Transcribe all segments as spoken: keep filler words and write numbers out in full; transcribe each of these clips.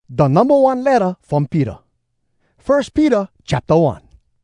The number one letter from Peter. First Peter chapter one.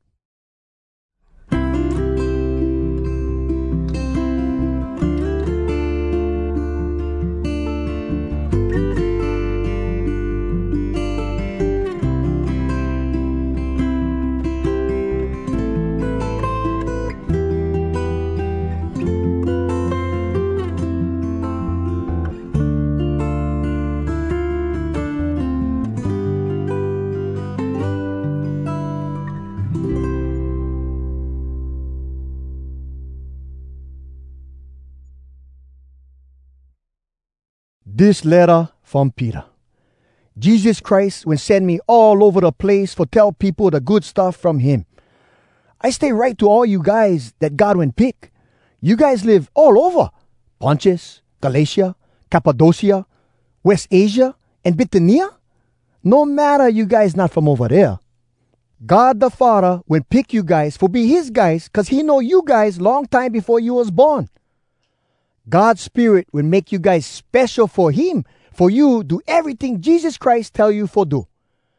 This letter from Peter. Jesus Christ will send me all over the place for tell people the good stuff from him. I stay right to all you guys that God will pick. You guys live all over. Pontus, Galatia, Cappadocia, West Asia, and Bithynia. No matter you guys not from over there. God the Father will pick you guys for be his guys because he know you guys long time before you was born. God's Spirit will make you guys special for him, for you do everything Jesus Christ tell you for do.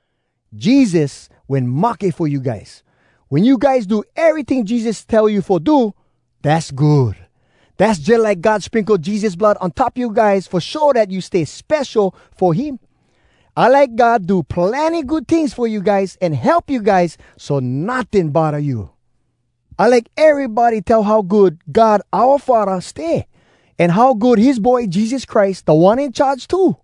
Jesus will mark it for you guys. When you guys do everything Jesus tell you for do, that's good. That's just like God sprinkled Jesus' blood on top of you guys for sure that you stay special for him. I like God do plenty good things for you guys and help you guys so nothing bother you. I like everybody tell how good God our Father stay. And how good his boy Jesus Christ, the one in charge too.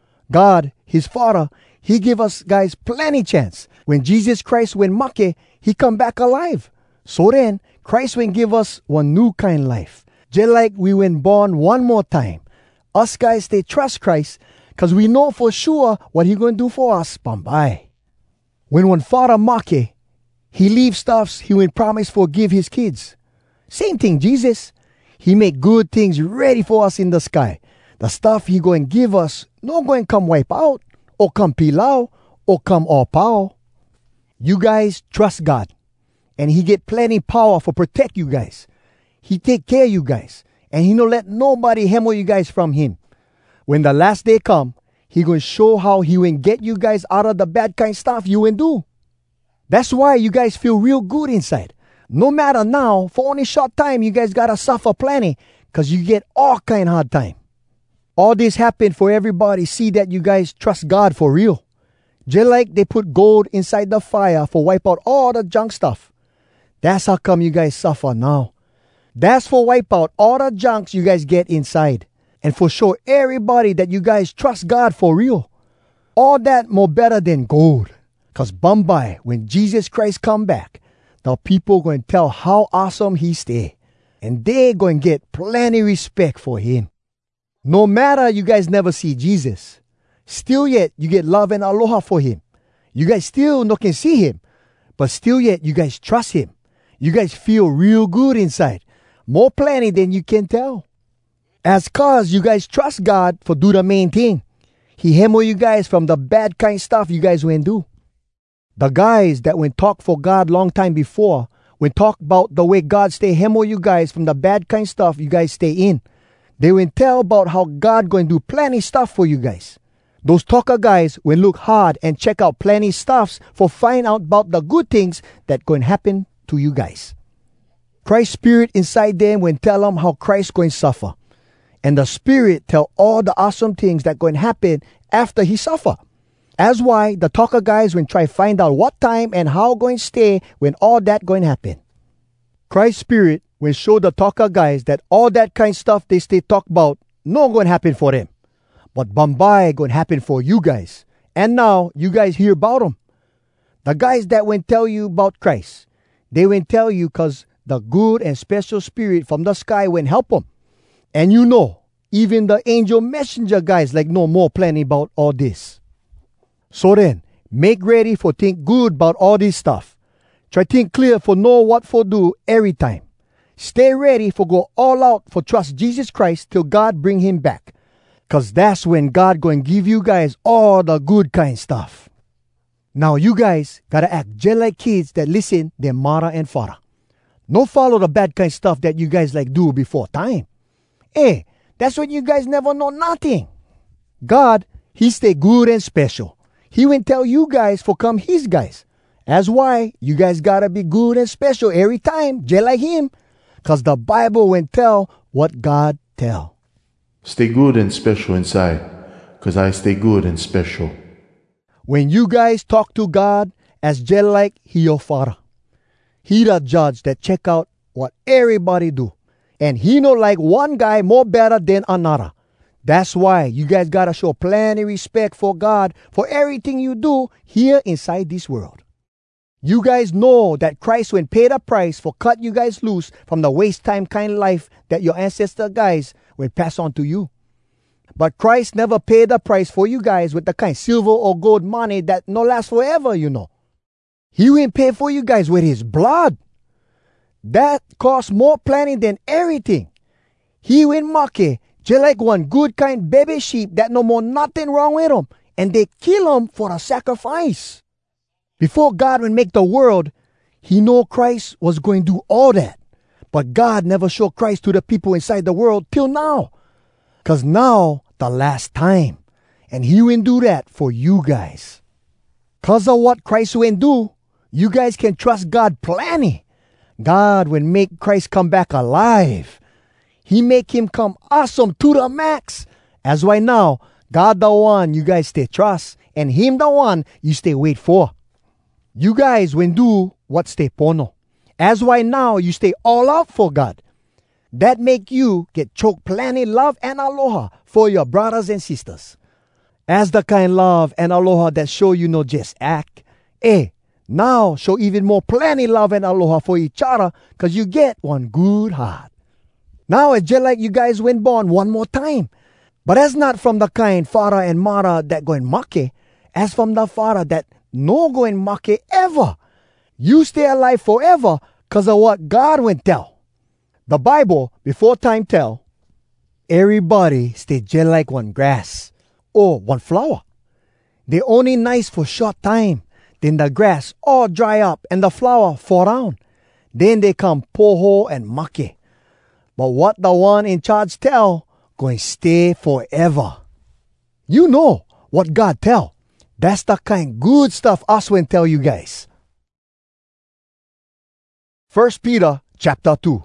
God, his Father, he give us guys plenty chance. When Jesus Christ went mucky, he come back alive. So then, Christ will give us one new kind life. Just like we went born one more time. Us guys, they trust Christ because we know for sure what he going to do for us. Bye. When one father mucky, he leave stuffs he will promise forgive his kids. Same thing, Jesus. He make good things ready for us in the sky. The stuff he going to give us not going to come wipe out, or come peel out, or come all power. You guys trust God, and he get plenty power for protect you guys. He take care of you guys, and he no let nobody hammer you guys from him. When the last day come, he going to show how he will get you guys out of the bad kind stuff you will do. That's why you guys feel real good inside. No matter now, for only short time, you guys gotta suffer plenty because you get all kind hard time. All this happened for everybody see that you guys trust God for real. Just like they put gold inside the fire for wipe out all the junk stuff. That's how come you guys suffer now. That's for wipe out all the junks you guys get inside. And for sure everybody that you guys trust God for real. All that more better than gold. Because Bombay, when Jesus Christ come back, the people going to tell how awesome he stay. And they going to get plenty respect for him. No matter you guys never see Jesus, still yet you get love and aloha for him. You guys still not can see him, but still yet you guys trust him. You guys feel real good inside. More plenty than you can tell. As cause you guys trust God for do the main thing. He hammer you guys from the bad kind stuff you guys went do. The guys that went talk for God long time before, when talk about the way God stay hammer you guys from the bad kind stuff you guys stay in. They went tell about how God going to do plenty stuff for you guys. Those talker guys will look hard and check out plenty stuffs for find out about the good things that going to happen to you guys. Christ's Spirit inside them will tell them how Christ going to suffer. And the Spirit tell all the awesome things that going to happen after he suffer. That's why the talker guys will try find out what time and how going to stay when all that going to happen. Christ's Spirit will show the talker guys that all that kind of stuff they stay talk about not going to happen for them. But Bombay going to happen for you guys. And now you guys hear about them. The guys that will tell you about Christ, they will tell you because the good and special Spirit from the sky will help them. And you know, even the angel messenger guys like know more plenty about all this. So then, make ready for think good about all this stuff. Try think clear for know what for do every time. Stay ready for go all out for trust Jesus Christ till God bring him back. Cause that's when God going to give you guys all the good kind stuff. Now you guys gotta act just like kids that listen their mother and father. No follow the bad kind stuff that you guys like do before time. Hey, that's when you guys never know nothing. God, he stay good and special. He will tell you guys for come his guys. That's why you guys gotta be good and special every time, just like him. Cause the Bible will tell what God tell. Stay good and special inside, cause I stay good and special. When you guys talk to God as just like he your father, he the judge that check out what everybody do. And he no like one guy more better than another. That's why you guys gotta show plenty respect for God for everything you do here inside this world. You guys know that Christ went pay the price for cut you guys loose from the waste time kind of life that your ancestor guys will pass on to you. But Christ never paid the price for you guys with the kind of silver or gold money that no last forever, you know. He went pay for you guys with his blood. That cost more plenty than everything. He went monkey just like one good kind baby sheep that no more nothing wrong with him, and they kill him for a sacrifice. Before God would make the world, he know Christ was going to do all that. But God never showed Christ to the people inside the world till now. Because now, the last time. And he will do that for you guys. Because of what Christ will do, you guys can trust God plenty. God will make Christ come back alive. He make him come awesome to the max. As right now, God the one you guys stay trust, and him the one you stay wait for. You guys will do what stay pono. As right now, you stay all out for God. That make you get choke plenty love and aloha for your brothers and sisters. As the kind love and aloha that show you no just act. Eh, now show even more plenty love and aloha for each other because you get one good heart. Now it's just like you guys went born one more time. But that's not from the kind father and mother that going make. As from the father that no going make ever. You stay alive forever because of what God will tell. The Bible, before time tell, everybody stay just like one grass or one flower. They only nice for short time. Then the grass all dry up and the flower fall down. Then they come poho and make. But what the one in charge tell, going stay forever. You know what God tell. That's the kind good stuff us will tell you guys. First Peter chapter two.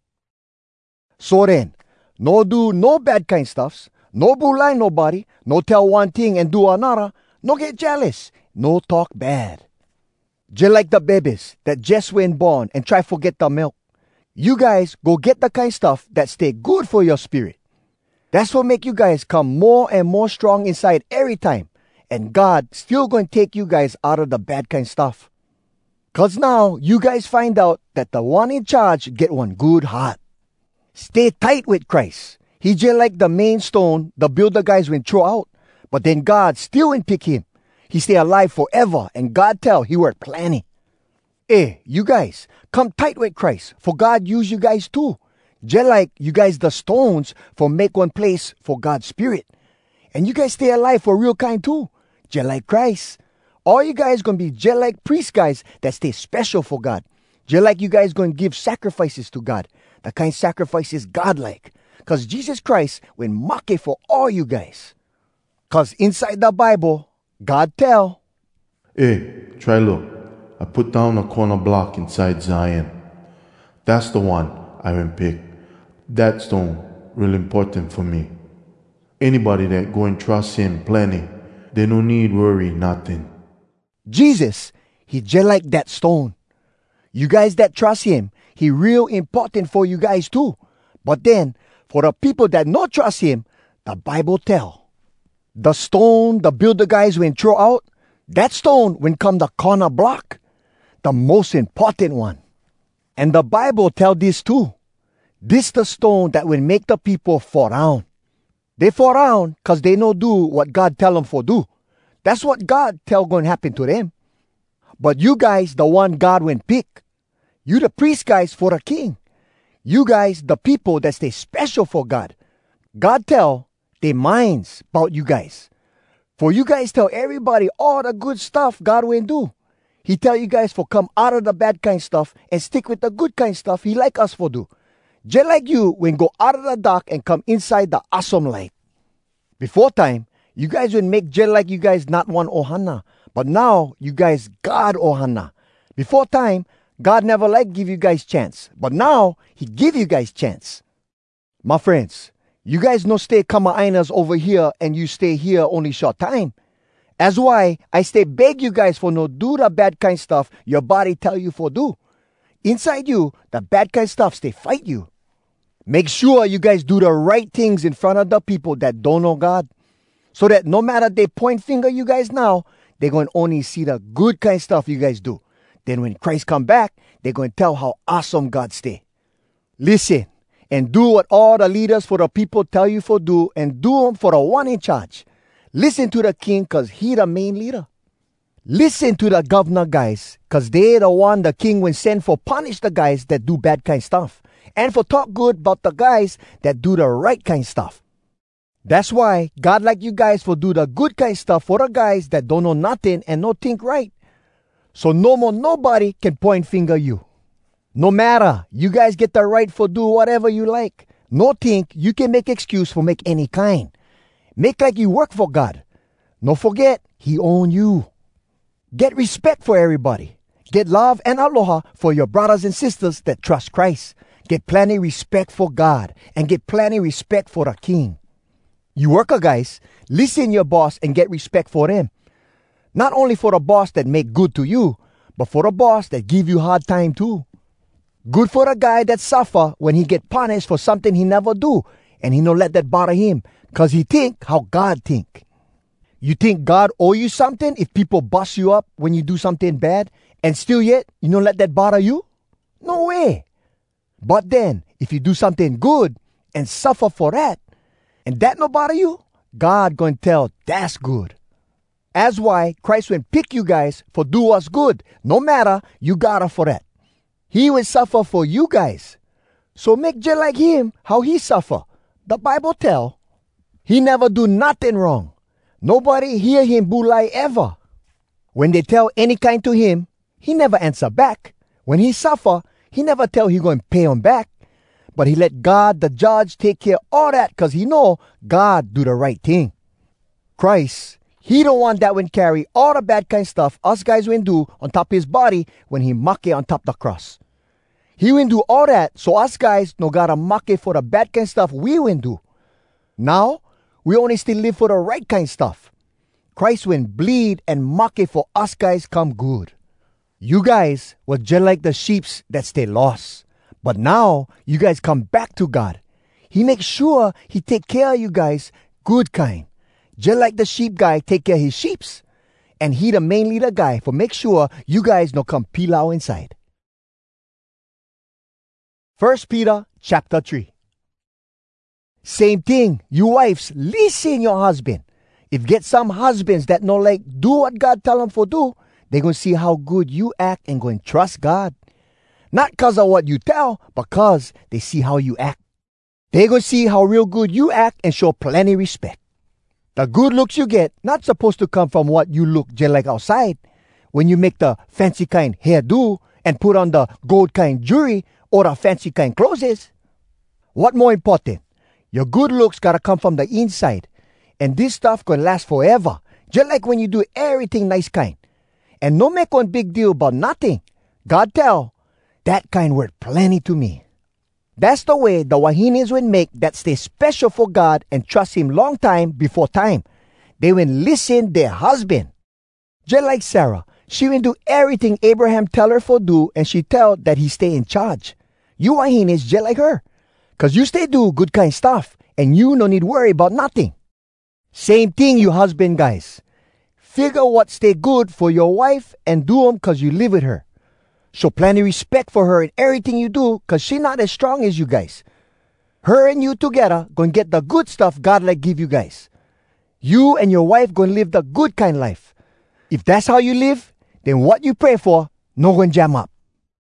So then, no do no bad kind stuffs, no bully nobody, no tell one thing and do another, no get jealous, no talk bad. Just like the babies that just went born and try forget the milk. You guys go get the kind stuff that stay good for your spirit. That's what make you guys come more and more strong inside every time. And God still going to take you guys out of the bad kind stuff. Because now you guys find out that the one in charge get one good heart. Stay tight with Christ. He just like the main stone the builder guys went throw out. But then God still won't pick him. He stay alive forever and God tell he work plenty. Eh, you guys, come tight with Christ for God use you guys too. Just like you guys the stones for make one place for God's spirit. And you guys stay alive for real kind too. Just like Christ. All you guys going to be just like priest guys that stay special for God. Just like you guys going to give sacrifices to God. The kind of sacrifices God like. Because Jesus Christ went make for all you guys. Because inside the Bible, God tell. Hey, try look. I put down a corner block inside Zion. That's the one I will pick. That stone real important for me. Anybody that go and trust him plenty, they no need worry nothing. Jesus, he just like that stone. You guys that trust him, he real important for you guys too. But then, for the people that not trust him, the Bible tell. The stone the builder guys when throw out, that stone when come the corner block. The most important one. And the Bible tell this too. This the stone that will make the people fall down. They fall down because they no do what God tell them for do. That's what God tell going to happen to them. But you guys, the one God went pick. You the priest guys for the king. You guys, the people that stay special for God. God tell their minds about you guys. For you guys tell everybody all the good stuff God will do. He tell you guys for come out of the bad kind stuff and stick with the good kind stuff he like us for do. Just like you when go out of the dark and come inside the awesome light. Before time, You guys would make just like you guys not want Ohana. But now, you guys God Ohana. Before time, God never like give you guys chance. But now, He give you guys chance. My friends, you guys no stay kamainas over here and you stay here only short time. That's why I stay beg you guys for no do the bad kind stuff your body tell you for do. Inside you, the bad kind stuff stay fight you. Make sure you guys do the right things in front of the people that don't know God. So that no matter they point finger you guys now, they're going to only see the good kind stuff you guys do. Then when Christ come back, they're going to tell how awesome God stay. Listen and do what all the leaders for the people tell you for do, and do them for the one in charge. Listen to the king because he the main leader. Listen to the governor guys because they the one the king will send for punish the guys that do bad kind stuff. And for talk good about the guys that do the right kind stuff. That's why God like you guys for do the good kind stuff for the guys that don't know nothing and no think right. So no more nobody can point finger you. No matter, you guys get the right for do whatever you like. No think you can make excuse for make any kind. Make like you work for God. No forget, He own you. Get respect for everybody. Get love and aloha for your brothers and sisters that trust Christ. Get plenty respect for God and get plenty respect for the King. You worker guys, listen your boss and get respect for them. Not only for the boss that make good to you, but for the boss that give you hard time too. Good for the guy that suffer when he get punished for something he never do, and he no let that bother him, cause he think how God think. You think God owe you something if people bust you up when you do something bad, and still yet you no let that bother you? No way. But then, if you do something good and suffer for that, and that no bother you, God going to tell that's good. That's why Christ will pick you guys for do what's good, no matter you gotta for that. He will suffer for you guys. So make just like Him, how He suffer. The Bible tell, He never do nothing wrong. Nobody hear Him bully ever. When they tell any kind to Him, He never answer back. When He suffer, He never tell He going to pay him back. But He let God, the judge, take care of all that because He know God do the right thing. Christ, He the one that will carry all the bad kind stuff us guys will do on top His body when He mock it on top the cross. He will do all that so us guys no gotta mock it for the bad kind stuff we will do. Now, we only still live for the right kind stuff. Christ will bleed and mock it for us guys come good. You guys were just like the sheeps that stay lost. But now, you guys come back to God. He makes sure He take care of you guys good kind. Just like the sheep guy take care of his sheeps. And He the main leader guy for make sure you guys no come peel out inside. First Peter chapter three. Same thing, you wives, listen your husband. If get some husbands that no like do what God tell them for do, they going to see how good you act and going to trust God. Not because of what you tell, but because they see how you act. They going to see how real good you act and show plenty respect. The good looks you get not supposed to come from what you look just like outside. When you make the fancy kind hairdo and put on the gold kind jewelry or the fancy kind clothes. What more important? Your good looks gotta come from the inside. And this stuff gonna last forever. Just like when you do everything nice kind. And no make one big deal about nothing. God tell, that kind worth plenty to me. That's the way the Wahinis will make that stay special for God and trust Him long time before time. They will listen their husband. Just like Sarah, she will do everything Abraham tell her for do and she tell that he stay in charge. You Wahinis just like her. Cause you stay do good kind stuff and you no need worry about nothing. Same thing you husband guys. Figure what stay good for your wife and do them cause you live with her. Show plenty respect for her in everything you do cause she not as strong as you guys. Her and you together gonna get the good stuff God like give you guys. You and your wife gonna live the good kind life. If that's how you live, then what you pray for no gonna jam up.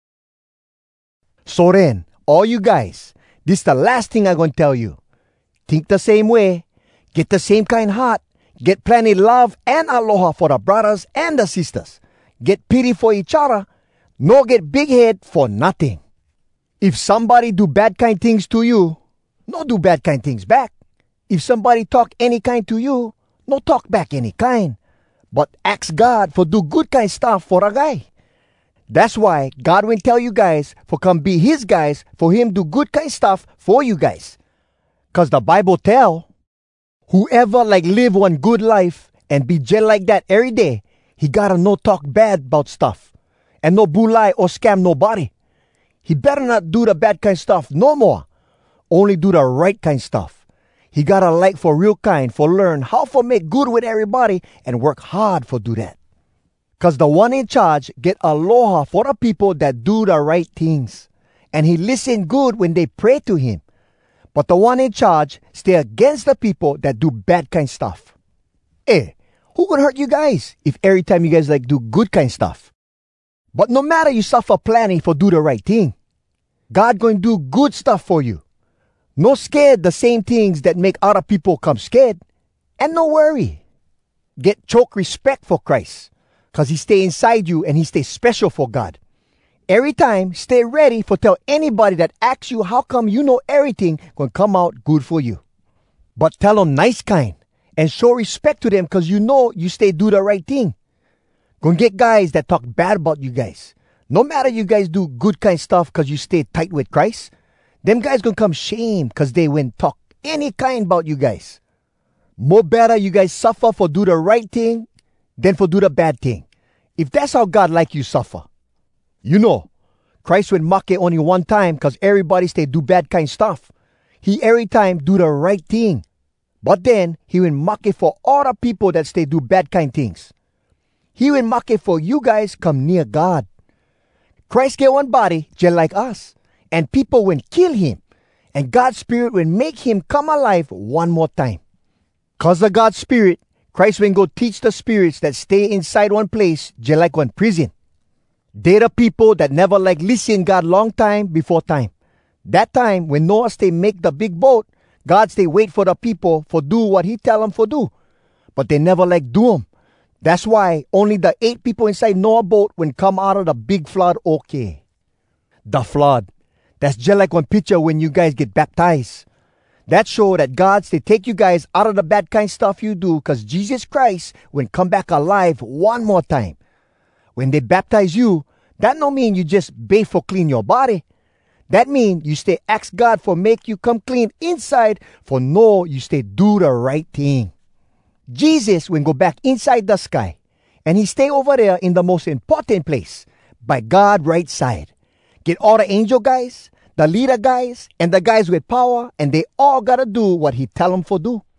So then, all you guys, this is the last thing I'm going to tell you. Think the same way. Get the same kind heart. Get plenty love and aloha for the brothers and the sisters. Get pity for each other. No get big head for nothing. If somebody do bad kind things to you, no do bad kind things back. If somebody talk any kind to you, No talk back any kind, but ask God for do good kind stuff for a guy. That's why God will tell you guys for come be his guys for him do good kind stuff for you guys. Cause the Bible tell, whoever like live one good life and be just like that every day, he gotta no talk bad about stuff and no bully or scam nobody. He better not do the bad kind stuff no more. Only do the right kind stuff. He gotta like for real kind for learn how for make good with everybody and work hard for do that. Cause the one in charge get aloha for the people that do the right things. And he listen good when they pray to him. But the one in charge stay against the people that do bad kind stuff. Eh, who gonna hurt you guys if every time you guys like do good kind stuff? But no matter you suffer plenty for do the right thing, God going to do good stuff for you. No scared the same things that make other people come scared. And no worry. Get choke respect for Christ. Cause he stay inside you and he stay special for God. Every time, stay ready for tell anybody that asks you how come you know everything gonna come out good for you. But tell them nice kind and show respect to them cause you know you stay do the right thing. Gonna get guys that talk bad about you guys. No matter you guys do good kind stuff cause you stay tight with Christ, them guys gonna come shame cause they won't talk any kind about you guys. More better you guys suffer for do the right thing than for do the bad thing. If that's how God like you suffer. You know, Christ went mock it only one time because everybody stay do bad kind stuff. He every time do the right thing. But then he went mock it for all the people that stay do bad kind things. He went mock it for you guys come near God. Christ get one body just like us. And people will kill him. And God's spirit will make him come alive one more time. Cause of God's spirit, Christ will go teach the spirits that stay inside one place just like one prison. They the people that never like listen God long time before time. That time when Noah stay make the big boat, God stay wait for the people for do what he tell them for do. But they never like do them. That's why only the eight people inside Noah's boat when come out of the big flood okay. The flood. That's just like one picture when you guys get baptized. That show that God stay take you guys out of the bad kind stuff you do because Jesus Christ will come back alive one more time. When they baptize you, that no mean you just bathe for clean your body. That mean you stay ask God for make you come clean inside for know you stay do the right thing. Jesus will go back inside the sky and he stay over there in the most important place by God right side. Get all the angel guys, the leader guys, and the guys with power, and they all gotta do what he tell them for do.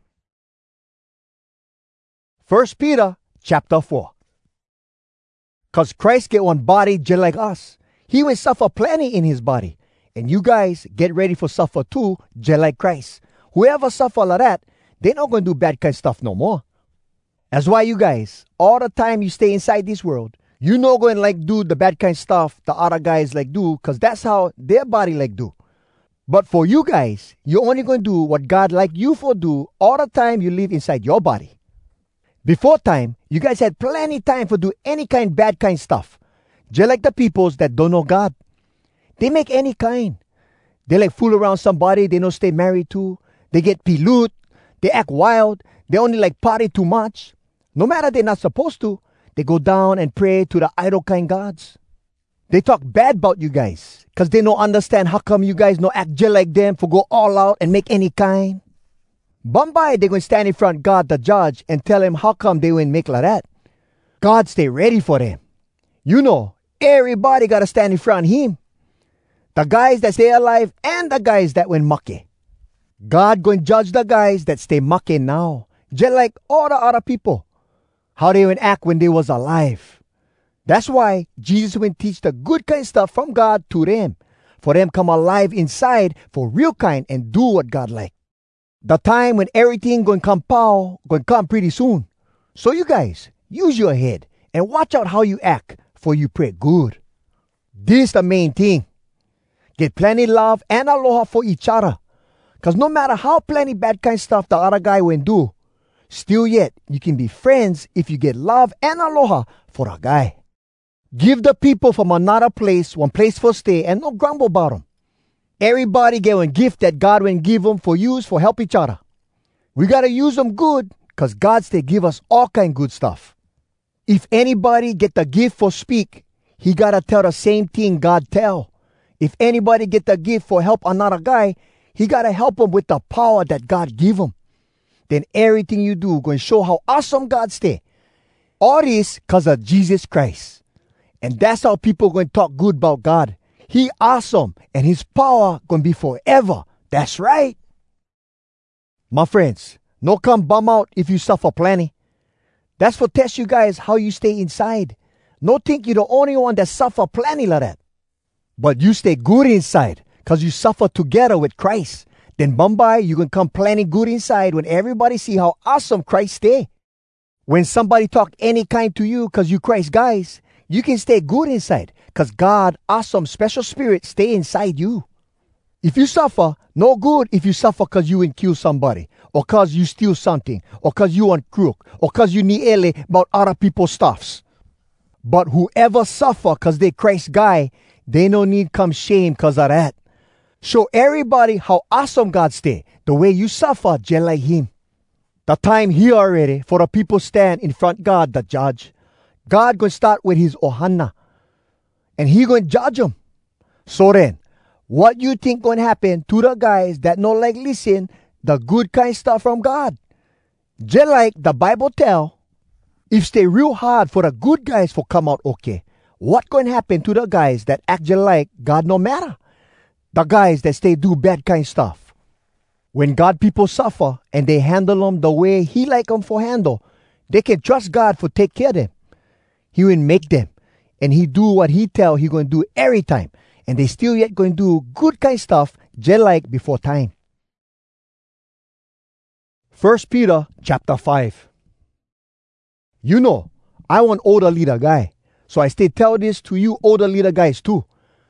First Peter chapter four. Cause Christ get one body just like us. He will suffer plenty in his body. And you guys get ready for suffer too, just like Christ. Whoever suffer like that, they not gonna do bad kind of stuff no more. That's why you guys, all the time you stay inside this world, you not going to like do the bad kind of stuff the other guys like do, because that's how their body like do. But for you guys, you're only going to do what God like you for do all the time you live inside your body. Before time, you guys had plenty time for do any kind bad kind stuff. Just like the peoples that don't know God. They make any kind. They like fool around somebody they don't stay married to. They get pilut. They act wild. They only like party too much. No matter they're not supposed to, they go down and pray to the idol kind gods. They talk bad about you guys because they don't understand how come you guys no act just like them for go all out and make any kind. Bombay, they going to stand in front of God the judge and tell him how come they wouldn't make like that. God stay ready for them. You know, everybody got to stand in front of him. The guys that stay alive and the guys that went mucky. God going to judge the guys that stay mucky now, just like all the other people. How they would act when they was alive. That's why Jesus will teach the good kind stuff from God to them. For them come alive inside for real kind and do what God like. The time when everything going to come pow, going to come pretty soon. So you guys, use your head and watch out how you act for you pray good. This the main thing. Get plenty love and aloha for each other. Because no matter how plenty bad kind stuff the other guy will do, still yet, you can be friends if you get love and aloha for a guy. Give the people from another place one place for stay and no grumble about them. Everybody get one gift that God will give them for use for help each other. We got to use them good Because God stay give us all kind good stuff. If anybody get the gift for speak, he gotta tell the same thing God tell. If anybody get the gift for help another guy, he gotta help him with the power that God give him. Then everything you do going to show how awesome God stay. All this because of Jesus Christ. And that's how people going to talk good about God. He awesome and his power going to be forever. That's right. My friends, no come bum out if you suffer plenty. That's for test you guys how you stay inside. No think you're the only one that suffer plenty like that. But you stay good inside because you suffer together with Christ. Then Bombay, you can come plenty good inside when everybody see how awesome Christ stay. When somebody talk any kind to you because you Christ guys, you can stay good inside because God, awesome, special spirit stay inside you. If you suffer, no good if you suffer because you will kill somebody, or because you steal something, or because you want crook, or because you need ele about other people's stuffs. But whoever suffer because they Christ guy, they no need come shame because of that. Show everybody how awesome God stay, the way you suffer just like him. The time here already for the people stand in front God the judge. God going to start with his ohana. And he going to judge them. So then, what you think going to happen to the guys that no like listen the good kind stuff from God? Just like the Bible tell, if stay real hard for the good guys for come out okay, what going to happen to the guys that act just like God no matter? The guys that stay do bad kind stuff. When God people suffer and they handle them the way he like them for handle, they can trust God for take care of them. He will make them. And he do what he tell he going to do every time. And they still yet going to do good kind stuff just like before time. First Peter chapter five. You know, I want older leader guy. So I stay tell this to you older leader guys too.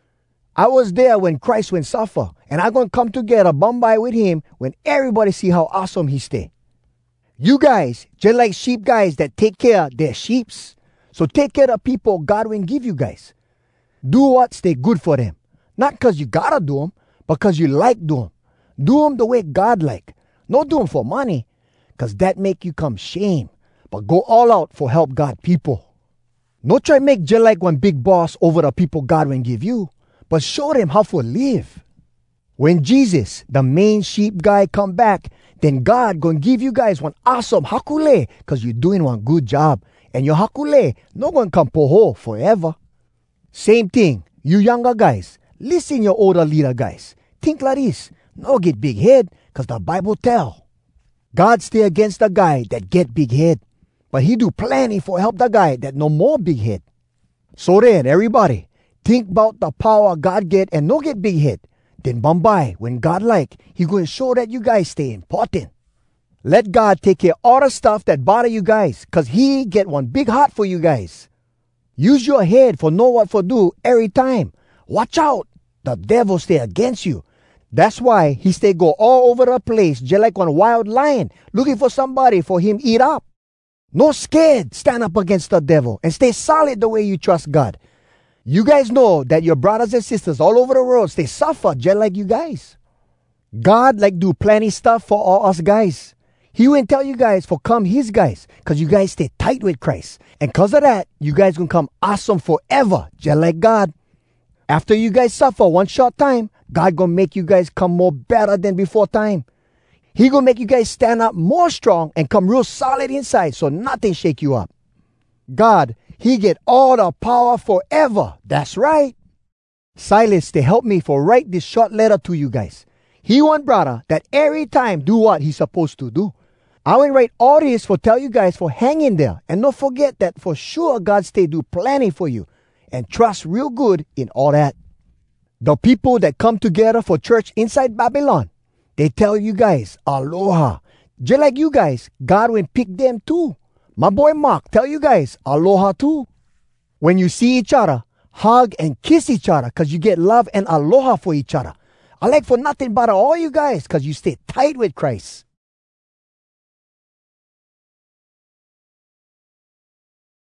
I was there when Christ went suffer, and I'm going to come together Bombay with him when everybody see how awesome he stay. You guys, just like sheep guys that take care of their sheeps. So take care of people God will give you guys. Do what stay good for them. Not because you gotta do them, but because you like do them. Do them the way God like. Not do them for money, because that make you come shame. But go all out for help God people. No try make just like one big boss over the people God will give you, but show them how to live. When Jesus, the main sheep guy, come back, then God gonna give you guys one awesome hakule, because you're doing one good job. And your hakule no gonna come poho forever. Same thing, you younger guys, listen your older leader guys. Think like this, no get big head, because the Bible tell. God stay against the guy that get big head, but he do plenty for help the guy that no more big head. So then, everybody, think about the power God get and no get big head. Then Bombay, when God like, he going to show that you guys stay important. Let God take care of all the stuff that bother you guys, because he get one big heart for you guys. Use your head for know what for do every time. Watch out. The devil stay against you. That's why he stay go all over the place just like one wild lion looking for somebody for him eat up. No scared, stand up against the devil and stay solid the way you trust God. You guys know that your brothers and sisters all over the world stay suffer just like you guys. God like do plenty stuff for all us guys. He won't tell you guys for come his guys, because you guys stay tight with Christ. And because of that, you guys gonna come awesome forever, just like God. After you guys suffer one short time, God gonna make you guys come more better than before time. He gonna make you guys stand up more strong and come real solid inside so nothing shake you up. God, he get all the power forever. That's right. Silas, to help me for write this short letter to you guys. He want brother that every time do what he's supposed to do. I will write all this for tell you guys for hang in there. And don't forget that for sure God stay do plenty for you. And trust real good in all that. The people that come together for church inside Babylon, they tell you guys, aloha. Just like you guys, God will pick them too. My boy Mark tell you guys, aloha too. When you see each other, hug and kiss each other because you get love and aloha for each other. I like for nothing but all you guys because you stay tight with Christ.